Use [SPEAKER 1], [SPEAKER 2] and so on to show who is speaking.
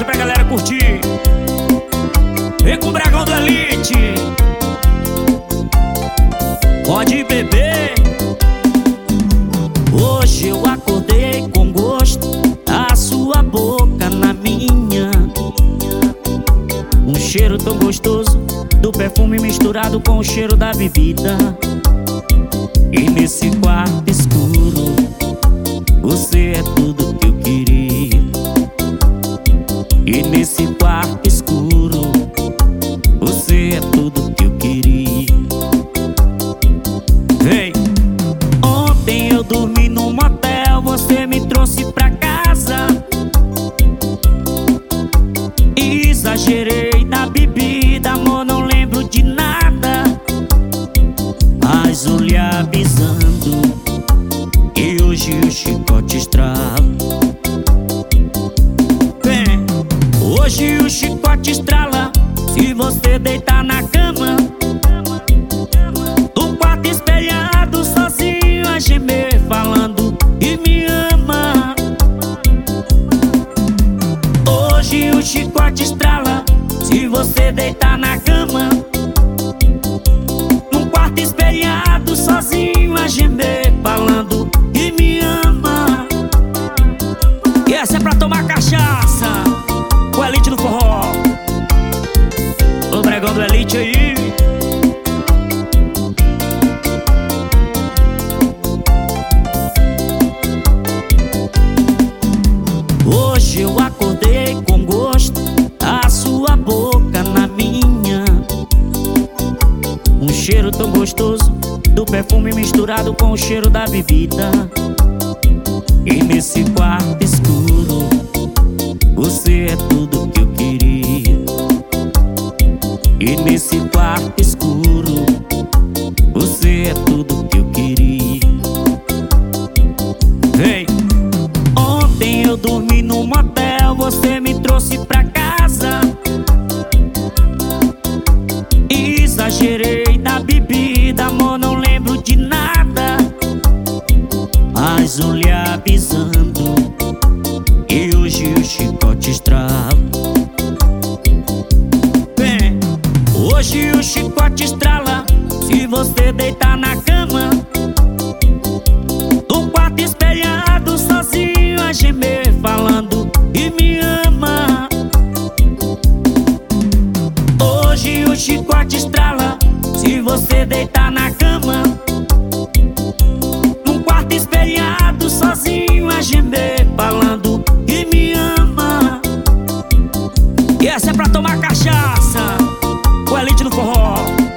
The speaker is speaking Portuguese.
[SPEAKER 1] sertaneja pra galera curtir. Vem com o Bragão do Elite. Pode beber. Hoje eu acordei com gosto, a sua boca na minha. Um cheiro tão gostoso do perfume misturado com o cheiro da bebida. E nesse quarto escuro, você é tudo que eu queria. E nesse quarto escuro, você é tudo que eu queria. Vem! Ontem eu dormi num motel, você me trouxe pra casa. Exagerei na bebida, amor, não lembro de nada. Mas olhei avisando, e hoje o chicote estrala. Vem! Hoje o chicote estrala se você deitar na cama, no quarto espelhado, sozinho a gemer, falando que me ama. Hoje o chicote estrala se você deitar na cama, no quarto espelhado, sozinho a gemer, falando que me ama. E essa é pra tomar cachaça com a Elite do Forró. O Bragão do Elite aí. Hoje eu acordei com gosto, a sua boca na minha. Um cheiro tão gostoso do perfume misturado com o cheiro da bebida. E nesse quarto escuro, você é tudo que eu queria. E nesse quarto escuro, você é tudo que eu queria. Vem! Ontem eu dormi num motel, você me trouxe pra casa. Exagerei na bebida, amor, não lembro de nada. Mas olhei avisando, e hoje o chicote estrala. Vem! Hoje o chicote estrala se você deitar na cama, no quarto espelhado, sozinho a gemer, falando que me ama. Hoje o chicote estrala se você deitar na cama, num quarto espelhado, sozinho a gemer, falando que me ama. E essa é pra tomar cachaça com a Elite do Forró.